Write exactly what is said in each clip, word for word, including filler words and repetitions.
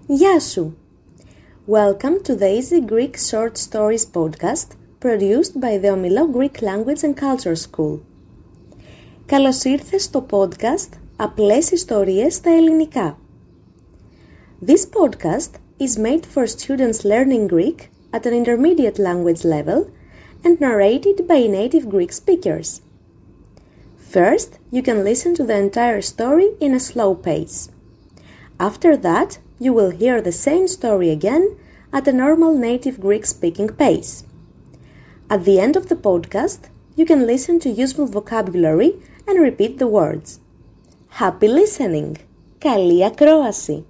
Γεια σου! Welcome to the Easy Greek Short Stories podcast produced by the Omilo Greek Language and Culture School. Καλώς ήρθες στο podcast Απλές Ιστορίες στα Ελληνικά. This podcast is made for students learning Greek at an intermediate language level and narrated by native Greek speakers. First, you can listen to the entire story in a slow pace. After that, you will hear the same story again at a normal native Greek-speaking pace. At the end of the podcast, you can listen to useful vocabulary and repeat the words. Happy listening! Καλή ακρόαση!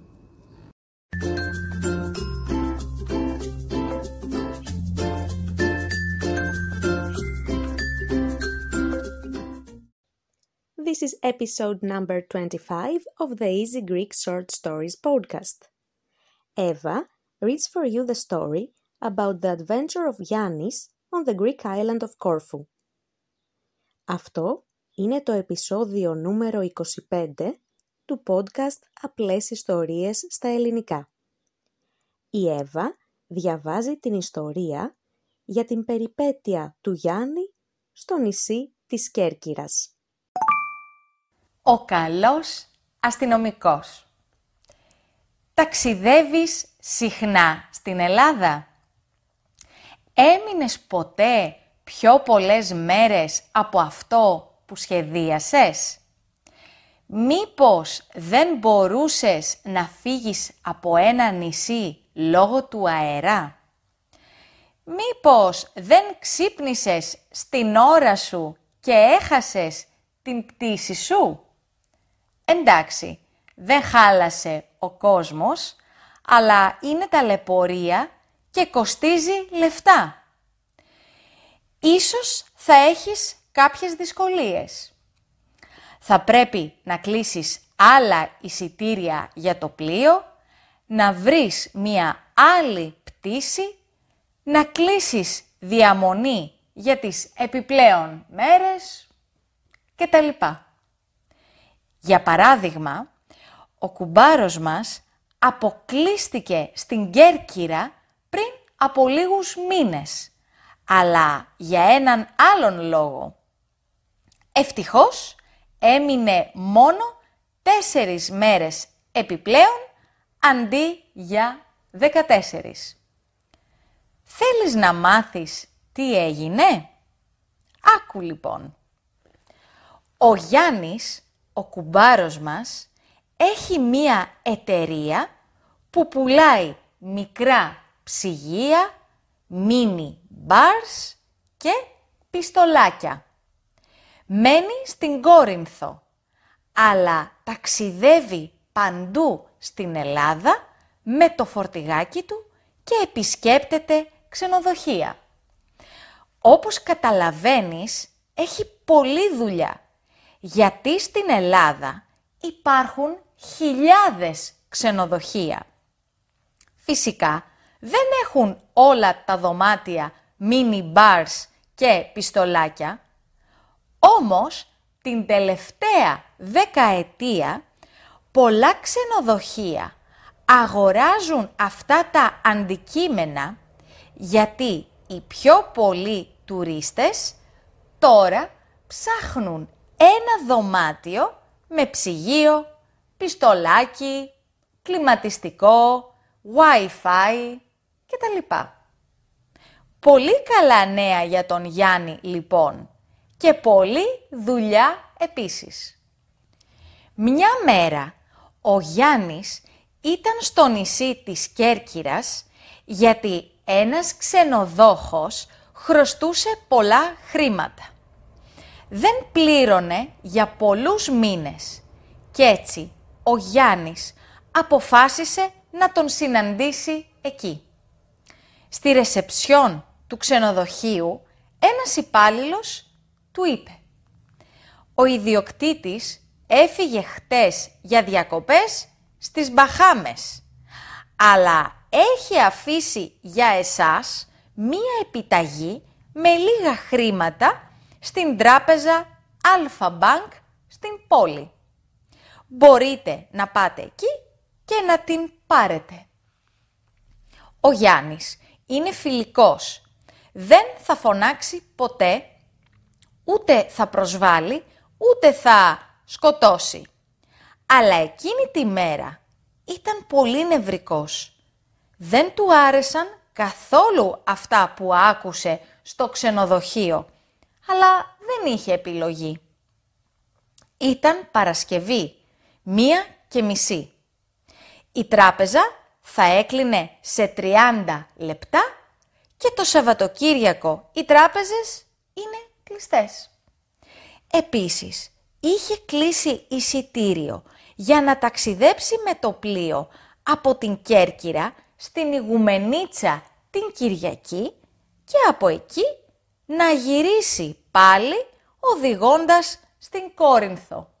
This is episode number twenty-five of the Easy Greek Short Stories podcast. Eva reads for you the story about the adventure of Yannis on the Greek island of Corfu. Αυτό είναι το επεισόδιο νούμερο είκοσι πέντε του podcast Απλές Ιστορίες στα Ελληνικά. Η Εύα διαβάζει την ιστορία για την περιπέτεια του Γιάννη στο νησί της Κέρκυρας. Ο καλός αστυνομικός. Ταξιδεύεις συχνά στην Ελλάδα? Έμεινες ποτέ πιο πολλές μέρες από αυτό που σχεδίασες? Μήπως δεν μπορούσες να φύγεις από ένα νησί λόγω του αέρα? Μήπως δεν ξύπνησες στην ώρα σου και έχασες την πτήση σου? Εντάξει, δεν χάλασε ο κόσμος, αλλά είναι ταλαιπωρία και κοστίζει λεφτά. Ίσως θα έχεις κάποιες δυσκολίες. Θα πρέπει να κλείσεις άλλα εισιτήρια για το πλοίο, να βρεις μία άλλη πτήση, να κλείσεις διαμονή για τις επιπλέον μέρες κτλ. Για παράδειγμα, ο κουμπάρος μας αποκλείστηκε στην Κέρκυρα πριν από λίγους μήνες, αλλά για έναν άλλον λόγο. Ευτυχώς έμεινε μόνο τέσσερις μέρες επιπλέον αντί για δεκατέσσερις. Θέλεις να μάθεις τι έγινε? Άκου λοιπόν. Ο Γιάννης, ο κουμπάρος μας, έχει μία εταιρεία που πουλάει μικρά ψυγεία, mini bars και πιστολάκια. Μένει στην Κόρινθο, αλλά ταξιδεύει παντού στην Ελλάδα με το φορτηγάκι του και επισκέπτεται ξενοδοχεία. Όπως καταλαβαίνεις, έχει πολλή δουλειά, γιατί στην Ελλάδα υπάρχουν χιλιάδες ξενοδοχεία. Φυσικά, δεν έχουν όλα τα δωμάτια mini bars και πιστολάκια, όμως την τελευταία δεκαετία πολλά ξενοδοχεία αγοράζουν αυτά τα αντικείμενα, γιατί οι πιο πολλοί τουρίστες τώρα ψάχνουν ένα δωμάτιο με ψυγείο, πιστολάκι, κλιματιστικό, Wi-Fi κτλ. Πολύ καλά νέα για τον Γιάννη λοιπόν και πολλή δουλειά επίσης. Μια μέρα ο Γιάννης ήταν στο νησί της Κέρκυρας γιατί ένας ξενοδόχος χρωστούσε πολλά χρήματα. Δεν πλήρωνε για πολλούς μήνες και έτσι ο Γιάννης αποφάσισε να τον συναντήσει εκεί. Στη ρεσεψιόν του ξενοδοχείου ένας υπάλληλος του είπε: «Ο ιδιοκτήτης έφυγε χτες για διακοπές στις Μπαχάμες, αλλά έχει αφήσει για εσάς μία επιταγή με λίγα χρήματα στην τράπεζα Alpha Bank στην πόλη. Μπορείτε να πάτε εκεί και να την πάρετε». Ο Γιάννης είναι φιλικός. Δεν θα φωνάξει ποτέ, ούτε θα προσβάλει, ούτε θα σκοτώσει. Αλλά εκείνη τη μέρα ήταν πολύ νευρικός. Δεν του άρεσαν καθόλου αυτά που άκουσε στο ξενοδοχείο, αλλά δεν είχε επιλογή. Ήταν Παρασκευή, μία και μισή. Η τράπεζα θα έκλεινε σε τριάντα λεπτά και το Σαββατοκύριακο οι τράπεζες είναι κλειστές. Επίσης, είχε κλείσει εισιτήριο για να ταξιδέψει με το πλοίο από την Κέρκυρα στην Ιγουμενίτσα την Κυριακή και από εκεί να γυρίσει πάλι οδηγώντας στην Κόρινθο.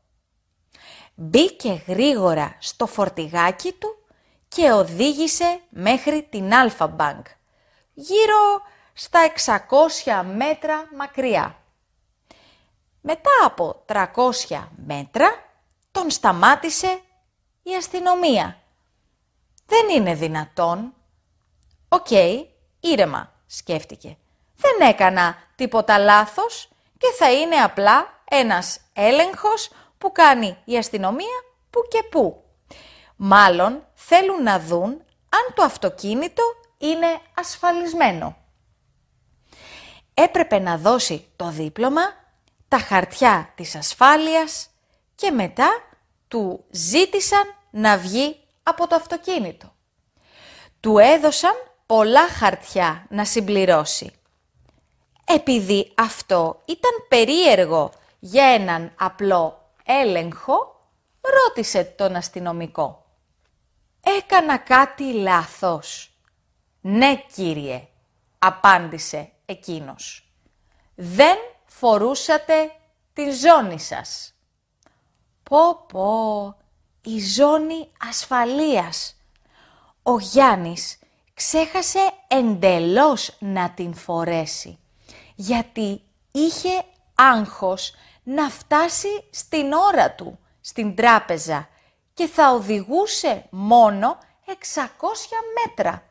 Μπήκε γρήγορα στο φορτηγάκι του και οδήγησε μέχρι την Αλφα Μπανκ, γύρω στα εξακόσια μέτρα μακριά. Μετά από τριακόσια μέτρα τον σταμάτησε η αστυνομία. Δεν είναι δυνατόν. Οκ, okay, ήρεμα, σκέφτηκε. Δεν έκανα τίποτα λάθος και θα είναι απλά ένας έλεγχος που κάνει η αστυνομία που και που. Μάλλον θέλουν να δουν αν το αυτοκίνητο είναι ασφαλισμένο. Έπρεπε να δώσει το δίπλωμα, τα χαρτιά της ασφάλειας και μετά του ζήτησαν να βγει από το αυτοκίνητο. Του έδωσαν πολλά χαρτιά να συμπληρώσει. Επειδή αυτό ήταν περίεργο για έναν απλό έλεγχο, ρώτησε τον αστυνομικό. «Έκανα κάτι λάθος?» «Ναι, κύριε», απάντησε εκείνος. «Δεν φορούσατε τη ζώνη σας». «Πω πω, η ζώνη ασφαλείας». Ο Γιάννης ξέχασε εντελώς να την φορέσει, γιατί είχε άγχος να φτάσει στην ώρα του στην τράπεζα και θα οδηγούσε μόνο εξακόσια μέτρα.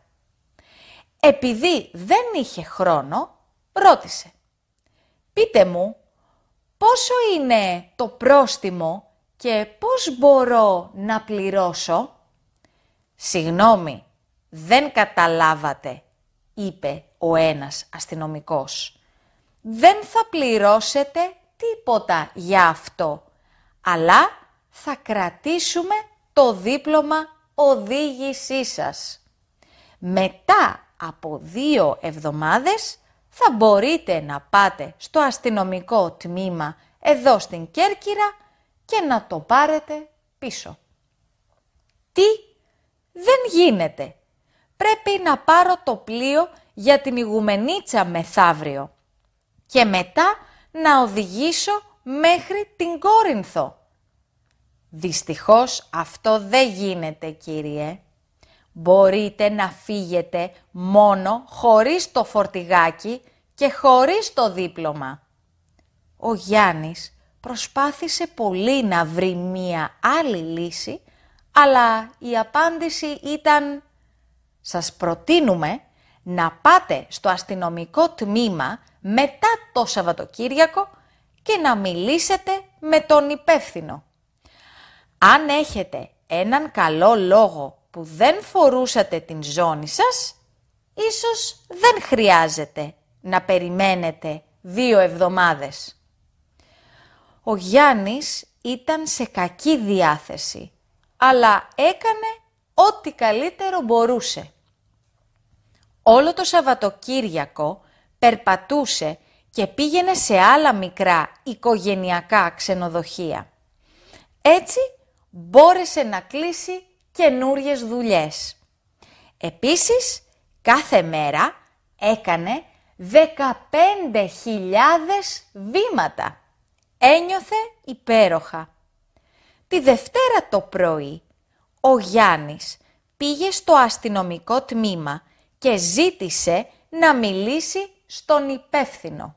Επειδή δεν είχε χρόνο, ρώτησε «Πείτε μου, πόσο είναι το πρόστιμο και πώς μπορώ να πληρώσω?» «Συγγνώμη, δεν καταλάβατε», είπε ο ένας αστυνομικός. «Δεν θα πληρώσετε τίποτα για αυτό, αλλά θα κρατήσουμε το δίπλωμα οδήγησής σας. Μετά από δύο εβδομάδες θα μπορείτε να πάτε στο αστυνομικό τμήμα εδώ στην Κέρκυρα και να το πάρετε πίσω». «Τι? Δεν γίνεται. Πρέπει να πάρω το πλοίο για την Ιγουμενίτσα μεθαύριο και μετά να οδηγήσω μέχρι την Κόρινθο». «Δυστυχώς αυτό δεν γίνεται, κύριε. Μπορείτε να φύγετε μόνο χωρίς το φορτηγάκι και χωρίς το δίπλωμα». Ο Γιάννης προσπάθησε πολύ να βρει μία άλλη λύση, αλλά η απάντηση ήταν «Σας προτείνουμε να πάτε στο αστυνομικό τμήμα μετά το Σαββατοκύριακο και να μιλήσετε με τον υπεύθυνο. Αν έχετε έναν καλό λόγο που δεν φορούσατε την ζώνη σας, ίσως δεν χρειάζεται να περιμένετε δύο εβδομάδες». Ο Γιάννης ήταν σε κακή διάθεση, αλλά έκανε ό,τι καλύτερο μπορούσε. Όλο το Σαββατοκύριακο περπατούσε και πήγαινε σε άλλα μικρά οικογενειακά ξενοδοχεία. Έτσι μπόρεσε να κλείσει καινούριες δουλειές. Επίσης, κάθε μέρα έκανε δεκαπέντε χιλιάδες βήματα. Ένιωθε υπέροχα. Τη Δευτέρα το πρωί, ο Γιάννης πήγε στο αστυνομικό τμήμα και ζήτησε να μιλήσει στον υπεύθυνο.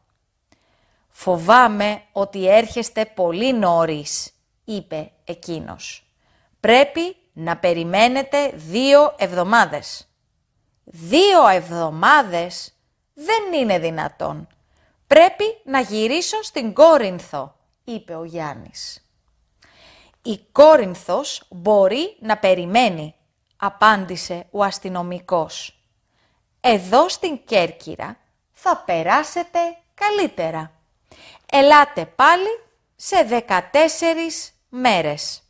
«Φοβάμαι ότι έρχεστε πολύ νωρίς», είπε εκείνος. «Πρέπει να περιμένετε δύο εβδομάδες». Δύο εβδομάδες δεν είναι δυνατόν. Πρέπει να γυρίσω στην Κόρινθο, είπε ο Γιάννης. Η Κόρινθος μπορεί να περιμένει, απάντησε ο αστυνομικός. Εδώ στην Κέρκυρα θα περάσετε καλύτερα. Ελάτε πάλι σε δεκατέσσερις μέρες.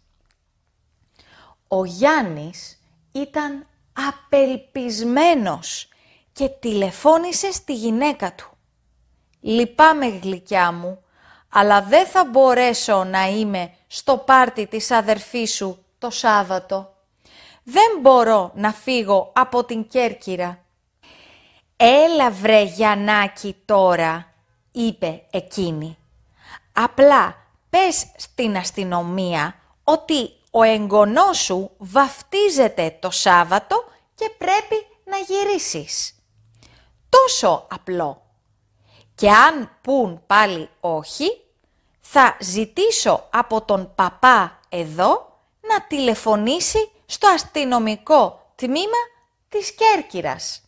Ο Γιάννης ήταν απελπισμένος και τηλεφώνησε στη γυναίκα του. «Λυπάμαι γλυκιά μου, αλλά δεν θα μπορέσω να είμαι στο πάρτι της αδερφής σου το Σάββατο. Δεν μπορώ να φύγω από την Κέρκυρα». «Έλα βρε Γιαννάκη τώρα», είπε εκείνη. «Απλά πες στην αστυνομία ότι ο εγγονός σου βαφτίζεται το Σάββατο και πρέπει να γυρίσεις. Τόσο απλό. Και αν πουν πάλι όχι, θα ζητήσω από τον παπά εδώ να τηλεφωνήσει στο αστυνομικό τμήμα της Κέρκυρας».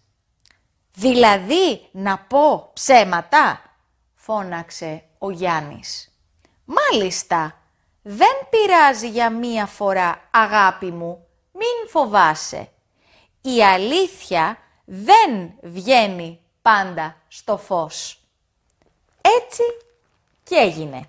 «Δηλαδή να πω ψέματα», φώναξε ο Γιάννης. «Μάλιστα, δεν πειράζει για μία φορά, αγάπη μου, μην φοβάσαι. Η αλήθεια δεν βγαίνει πάντα στο φως». Έτσι και έγινε.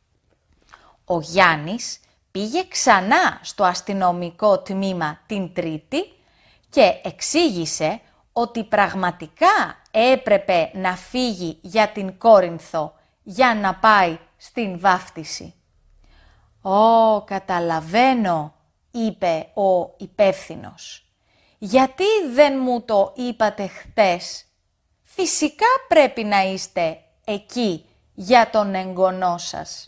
Ο Γιάννης πήγε ξανά στο αστυνομικό τμήμα την Τρίτη και εξήγησε ότι πραγματικά έπρεπε να φύγει για την Κόρινθο για να πάει στην βάφτιση. «Ω, καταλαβαίνω», είπε ο υπεύθυνος. «Γιατί δεν μου το είπατε χτες? Φυσικά πρέπει να είστε εκεί για τον εγγονό σας.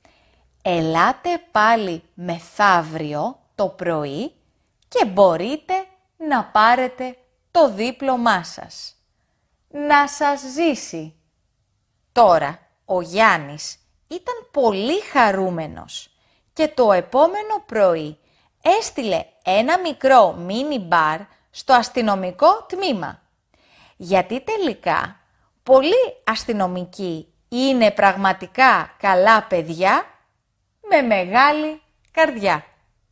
Ελάτε πάλι μεθαύριο το πρωί και μπορείτε να πάρετε το δίπλωμά σας. Να σας ζήσει». Τώρα ο Γιάννης ήταν πολύ χαρούμενος και το επόμενο πρωί έστειλε ένα μικρό μίνι μπαρ στο αστυνομικό τμήμα. Γιατί τελικά πολλοί αστυνομικοί είναι πραγματικά καλά παιδιά με μεγάλη καρδιά.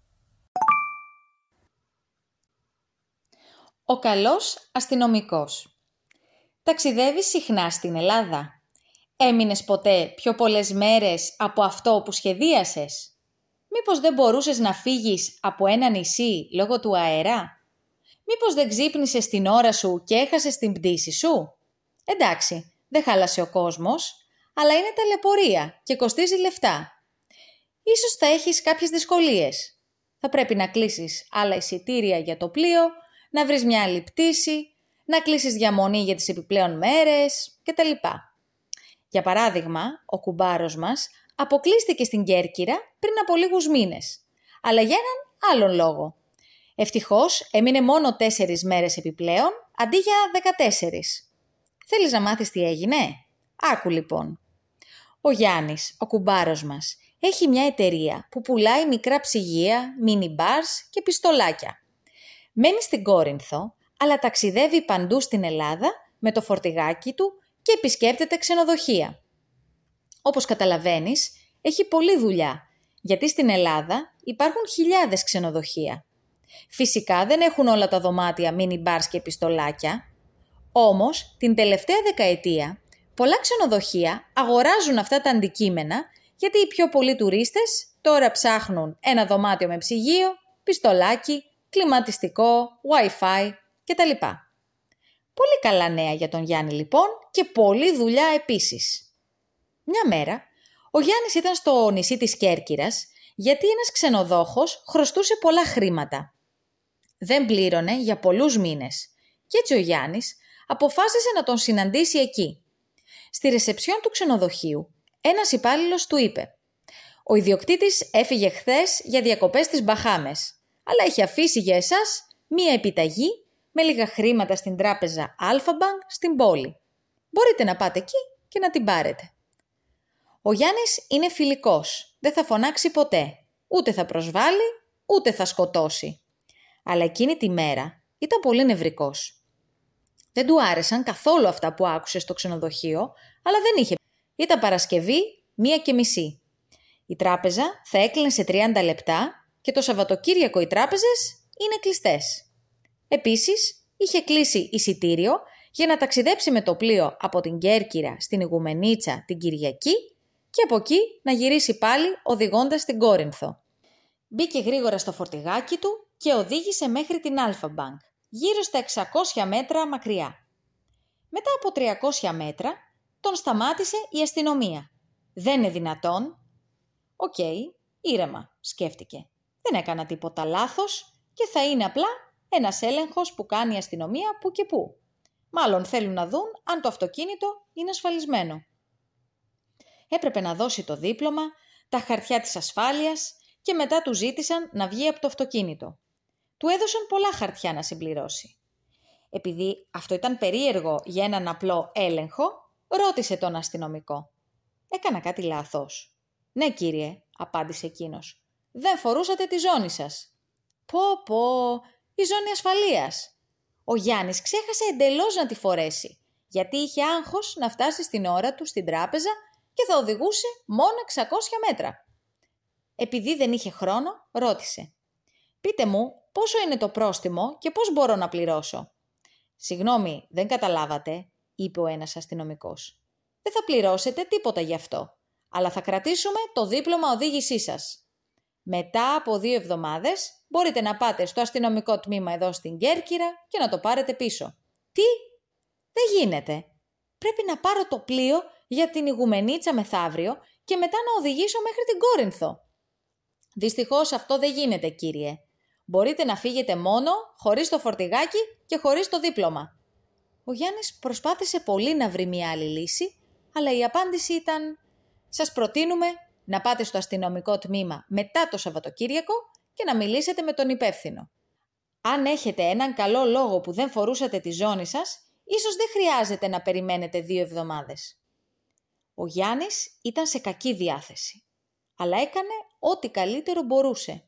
Ο καλός αστυνομικός. Ταξιδεύεις συχνά στην Ελλάδα? Έμεινες ποτέ πιο πολλές μέρες από αυτό που σχεδίασες? Μήπως δεν μπορούσες να φύγεις από ένα νησί λόγω του αέρα? Μήπως δεν ξύπνησες την ώρα σου και έχασες την πτήση σου? Εντάξει, δεν χάλασε ο κόσμος, αλλά είναι ταλαιπωρία και κοστίζει λεφτά. Ίσως θα έχεις κάποιες δυσκολίες. Θα πρέπει να κλείσεις άλλα εισιτήρια για το πλοίο, να βρεις μια άλλη πτήση, να κλείσεις διαμονή για τις επιπλέον μέρες κτλ. Για παράδειγμα, ο κουμπάρος μας αποκλείστηκε στην Κέρκυρα πριν από λίγους μήνες, αλλά για έναν άλλον λόγο. Ευτυχώς έμεινε μόνο τέσσερις μέρες επιπλέον, αντί για δεκατέσσερις. Θέλεις να μάθεις τι έγινε? Άκου λοιπόν. Ο Γιάννης, ο κουμπάρος μας, έχει μια εταιρεία που πουλάει μικρά ψυγεία, mini bars και πιστολάκια. Μένει στην Κόρινθο, αλλά ταξιδεύει παντού στην Ελλάδα με το φορτηγάκι του και επισκέπτεται ξενοδοχεία. Όπως καταλαβαίνεις, έχει πολλή δουλειά, γιατί στην Ελλάδα υπάρχουν χιλιάδες ξενοδοχεία. Φυσικά δεν έχουν όλα τα δωμάτια mini bars και πιστολάκια, όμως την τελευταία δεκαετία πολλά ξενοδοχεία αγοράζουν αυτά τα αντικείμενα γιατί οι πιο πολλοί τουρίστες τώρα ψάχνουν ένα δωμάτιο με ψυγείο, πιστολάκι, κλιματιστικό, Wi-Fi κτλ. Πολύ καλά νέα για τον Γιάννη λοιπόν και πολλή δουλειά επίσης. Μια μέρα ο Γιάννης ήταν στο νησί της Κέρκυρας γιατί ένας ξενοδόχος χρωστούσε πολλά χρήματα. Δεν πλήρωνε για πολλούς μήνες και έτσι ο Γιάννης αποφάσισε να τον συναντήσει εκεί. Στη ρεσεψιόν του ξενοδοχείου ένας υπάλληλος του είπε «Ο ιδιοκτήτης έφυγε χθες για διακοπές στις Μπαχάμες, αλλά έχει αφήσει για εσάς μία επιταγή με λίγα χρήματα στην τράπεζα Αλφα-Bank στην πόλη. Μπορείτε να πάτε εκεί και να την πάρετε». Ο Γιάννης είναι φιλικός, δεν θα φωνάξει ποτέ, ούτε θα προσβάλλει, ούτε θα σκοτώσει. Αλλά εκείνη τη μέρα ήταν πολύ νευρικός. Δεν του άρεσαν καθόλου αυτά που άκουσε στο ξενοδοχείο, αλλά δεν είχε. Ήταν Παρασκευή, μία και μισή. Η τράπεζα θα έκλεινε σε τριάντα λεπτά και το Σαββατοκύριακο οι τράπεζες είναι κλειστές. Επίσης, είχε κλείσει εισιτήριο για να ταξιδέψει με το πλοίο από την Κέρκυρα στην Ιγουμενίτσα την Κυριακή και από εκεί να γυρίσει πάλι οδηγώντας στην Κόρινθο. Μπήκε γρήγορα στο φορτηγάκι του και οδήγησε μέχρι την Αλφα Μπανκ, γύρω στα εξακόσια μέτρα μακριά. Μετά από τριακόσια μέτρα τον σταμάτησε η αστυνομία. Δεν είναι δυνατόν. Οκ, okay, ήρεμα, σκέφτηκε. Δεν έκανα τίποτα λάθος και θα είναι απλά ένας έλεγχος που κάνει η αστυνομία που και που. Μάλλον θέλουν να δουν αν το αυτοκίνητο είναι ασφαλισμένο. Έπρεπε να δώσει το δίπλωμα, τα χαρτιά της ασφάλειας και μετά του ζήτησαν να βγει από το αυτοκίνητο. Του έδωσαν πολλά χαρτιά να συμπληρώσει. Επειδή αυτό ήταν περίεργο για έναν απλό έλεγχο, ρώτησε τον αστυνομικό. «Έκανα κάτι λάθος?» «Ναι, κύριε», απάντησε εκείνος. «Δεν φορούσατε τη ζώνη σας». «Πω πω, η ζώνη ασφαλείας». Ο Γιάννης ξέχασε εντελώς να τη φορέσει, γιατί είχε άγχος να φτάσει στην ώρα του στην τράπεζα και θα οδηγούσε μόνο εξακόσια μέτρα. Επειδή δεν είχε χρόνο, ρώτησε. «Πείτε μου, πόσο είναι το πρόστιμο και πώς μπορώ να πληρώσω?» «Συγγνώμη, δεν καταλάβατε», είπε ο ένας αστυνομικός. «Δεν θα πληρώσετε τίποτα γι' αυτό, αλλά θα κρατήσουμε το δίπλωμα οδήγησής σας. Μετά από δύο εβδομάδες μπορείτε να πάτε στο αστυνομικό τμήμα εδώ στην Κέρκυρα και να το πάρετε πίσω». «Τι? Δεν γίνεται. Πρέπει να πάρω το πλοίο για την Ιγουμενίτσα μεθαύριο και μετά να οδηγήσω μέχρι την Κόρινθο». «Δυστυχώς αυτό δεν γίνεται, κύριε. Μπορείτε να φύγετε μόνο χωρίς το φορτηγάκι και χωρίς το δίπλωμα». Ο Γιάννης προσπάθησε πολύ να βρει μια άλλη λύση, αλλά η απάντηση ήταν «Σας προτείνουμε να πάτε στο αστυνομικό τμήμα μετά το Σαββατοκύριακο και να μιλήσετε με τον υπεύθυνο. Αν έχετε έναν καλό λόγο που δεν φορούσατε τη ζώνη σας, ίσως δεν χρειάζεται να περιμένετε δύο εβδομάδες». Ο Γιάννης ήταν σε κακή διάθεση, αλλά έκανε ό,τι καλύτερο μπορούσε.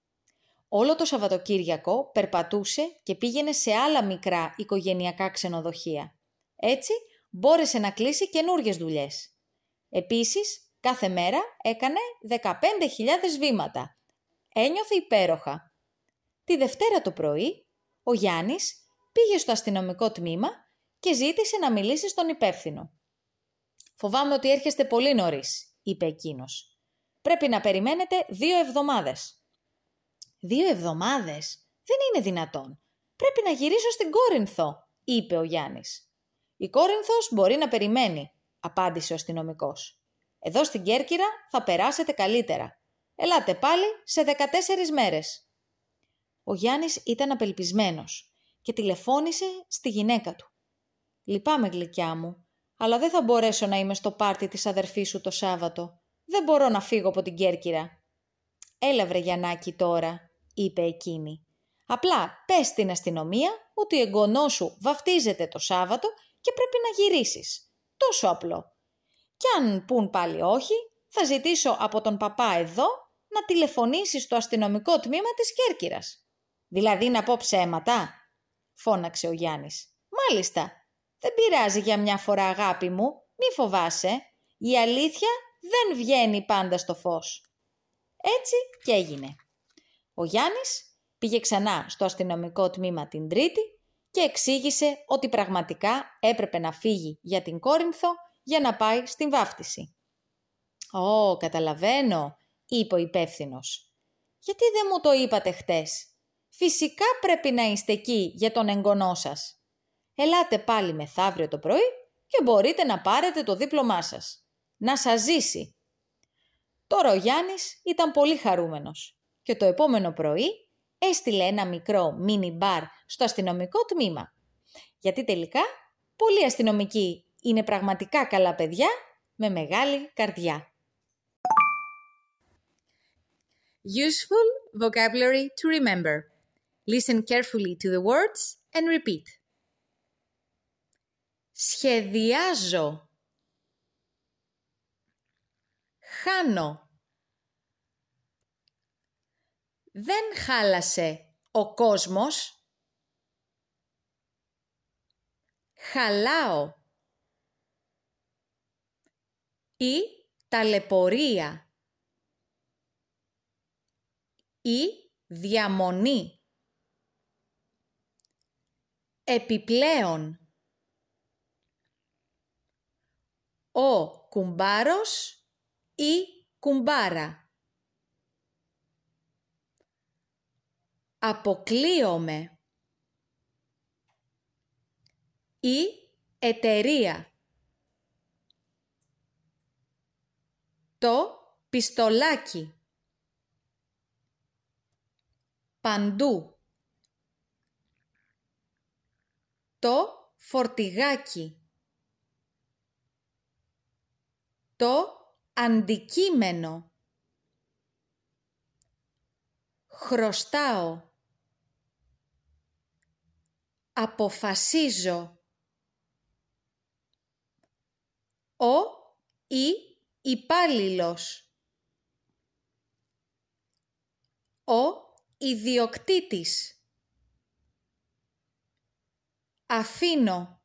Όλο το Σαββατοκύριακο περπατούσε και πήγαινε σε άλλα μικρά οικογενειακά ξενοδοχεία. Έτσι μπόρεσε να κλείσει καινούριες δουλειές. Επίσης, κάθε μέρα έκανε δεκαπέντε χιλιάδες βήματα. Ένιωθε υπέροχα. Τη Δευτέρα το πρωί, ο Γιάννης πήγε στο αστυνομικό τμήμα και ζήτησε να μιλήσει στον υπεύθυνο. «Φοβάμαι ότι έρχεστε πολύ νωρίς», είπε εκείνος. «Πρέπει να περιμένετε δύο εβδομάδες». «Δύο εβδομάδες? Δεν είναι δυνατόν. Πρέπει να γυρίσω στην Κόρινθο», είπε ο Γιάννης. «Η Κόρινθος μπορεί να περιμένει», απάντησε ο αστυνομικός. «Εδώ στην Κέρκυρα θα περάσετε καλύτερα. Ελάτε πάλι σε δεκατέσσερις μέρες». Ο Γιάννης ήταν απελπισμένος και τηλεφώνησε στη γυναίκα του. «Λυπάμαι, γλυκιά μου, αλλά δεν θα μπορέσω να είμαι στο πάρτι της αδερφής σου το Σάββατο. Δεν μπορώ να φύγω από την Κέρκυρα». «Έλα βρε Γιαννάκη τώρα», είπε εκείνη. «Απλά πες στην αστυνομία ότι ο εγγονός σου βαφτίζεται το Σάββατο και πρέπει να γυρίσεις. Τόσο απλό. Κι αν πουν πάλι όχι, θα ζητήσω από τον παπά εδώ να τηλεφωνήσει στο αστυνομικό τμήμα της Κέρκυρας». «Δηλαδή να πω ψέματα?» φώναξε ο Γιάννης. «Μάλιστα. Δεν πειράζει για μια φορά, αγάπη μου. Μη φοβάσαι. Η αλήθεια δεν βγαίνει πάντα στο φως». Έτσι και έγινε. Ο Γιάννης πήγε ξανά στο αστυνομικό τμήμα την Τρίτη και εξήγησε ότι πραγματικά έπρεπε να φύγει για την Κόρινθο για να πάει στην βάφτιση. «Ω, καταλαβαίνω», είπε ο υπεύθυνος. «Γιατί δεν μου το είπατε χτες? Φυσικά πρέπει να είστε εκεί για τον εγγονό σας. Ελάτε πάλι μεθαύριο το πρωί και μπορείτε να πάρετε το δίπλωμά σας. Να σας ζήσει». Τώρα ο Γιάννης ήταν πολύ χαρούμενος και το επόμενο πρωί έστειλε ένα μικρό μίνι μπαρ στο αστυνομικό τμήμα. Γιατί τελικά πολλοί αστυνομικοί είναι πραγματικά καλά παιδιά με μεγάλη καρδιά. Useful vocabulary to remember. Listen carefully to the words and repeat. Σχεδιάζω. Χάνω. Δεν χάλασε ο κόσμος. χαλάω ή ταλαιπωρία ή διαμονή. Επιπλέον. Ο κουμπάρος ή κουμπάρα. Αποκλείομαι. Η εταιρεία. Το πιστολάκι. Παντού. Το φορτηγάκι. Το αντικείμενο. Χρωστάω. Αποφασίζω. Ο ή υπάλληλος. Ο ιδιοκτήτης. Αφήνω.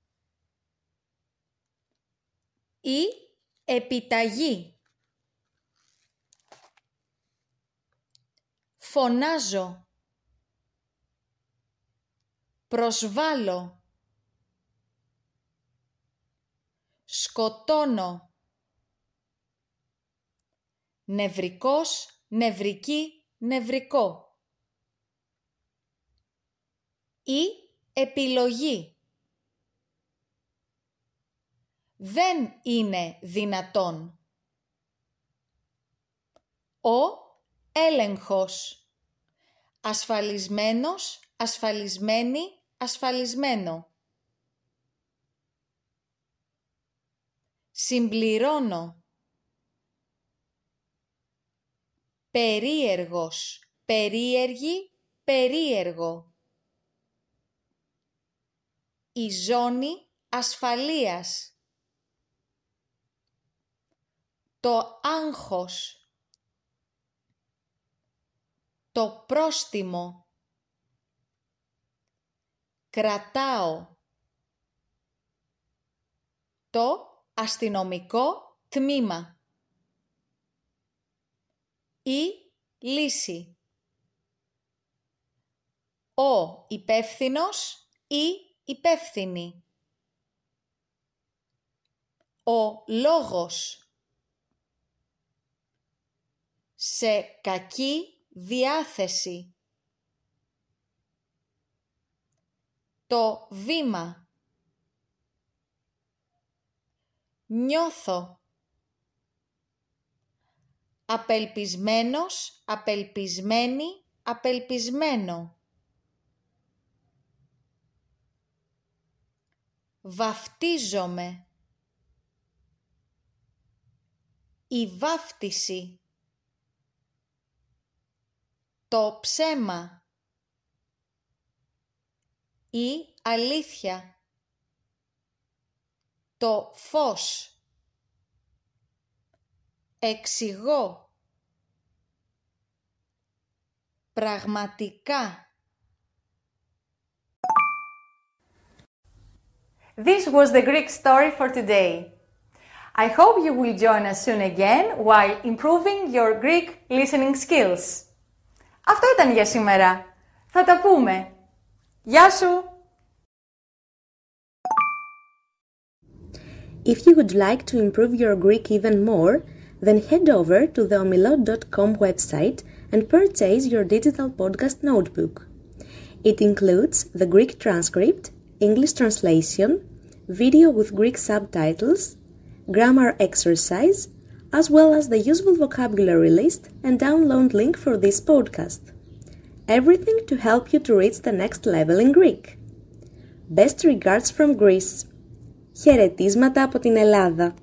Η επιταγή. Φωνάζω. Προσβάλλω. Σκοτώνω. Νευρικός, νευρική, νευρικό. Η επιλογή. Δεν είναι δυνατόν. Ο έλεγχος. Ασφαλισμένος, ασφαλισμένη, ασφαλισμένο. Συμπληρώνω. Περίεργος, περίεργη, περίεργο. Η ζώνη ασφαλείας. Το άγχος. Το πρόστιμο. Κρατάω. Το αστυνομικό τμήμα. Η λύση. Ο υπεύθυνος ή υπεύθυνη. Ο λόγος. Σε κακή διάθεση. Το βήμα. Νιώθω. Απελπισμένος, απελπισμένη, απελπισμένο. Βαφτίζομαι. Η βάφτιση. Το ψέμα. Η αλήθεια. Το φως. Εξηγώ. Πραγματικά. This was the Greek story for today. I hope you will join us soon again while improving your Greek listening skills. Αυτό ήταν για σήμερα. Θα τα πούμε. Γεια σου! If you would like to improve your Greek even more, then head over to the omilot dot com website and purchase your digital podcast notebook. It includes the Greek transcript, English translation, video with Greek subtitles, grammar exercise, as well as the useful vocabulary list and download link for this podcast. Everything to help you to reach the next level in Greek. Best regards from Greece. Χαιρετίσματα από την Ελλάδα.